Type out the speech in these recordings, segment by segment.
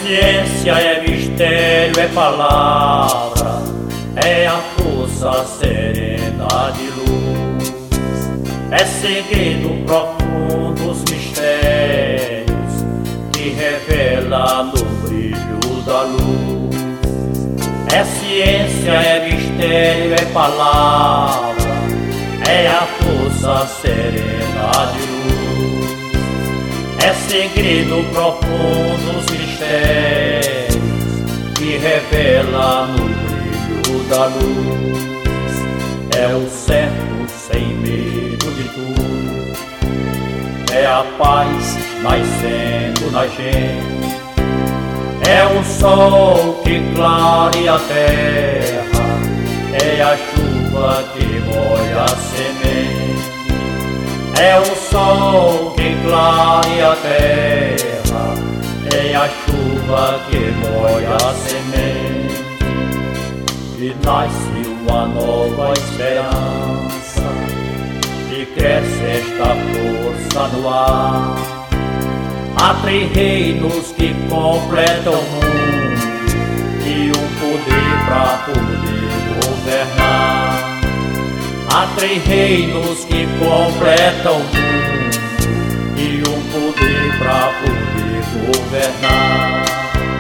ciência, é mistério, é palavra, é a força serena de luz. É segredo profundo os mistérios que revela no brilho da luz. É ciência, é mistério, é palavra, é a força serena de luz. É segredo profundo os mistérios que revela no brilho da luz. É o certo sem medo de tudo, é a paz nascendo na gente. É o sol que clareia a terra, é a chuva que molha a semente. É o sol que clareia a terra, é a chuva que molha a semente. E nasce uma nova esperança, e cresce esta força no ar. Há 3 reinos que completam o mundo e um poder para poder governar. Há 3 reinos que completam o mundo e um poder para poder governar.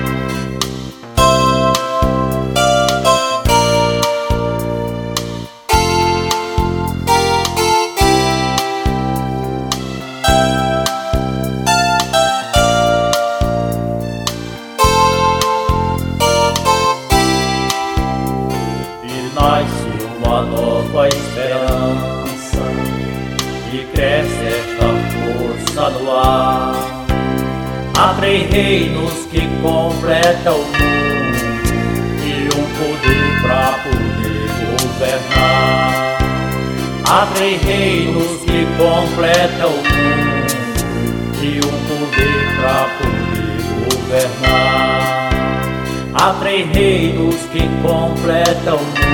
Nasce uma nova esperança e cresce esta força no ar. Há 3 reinos que completam o mundo e um poder para poder governar. Há 3 reinos que completam o mundo e um poder para poder governar. Há 3 reinos que completam o mundo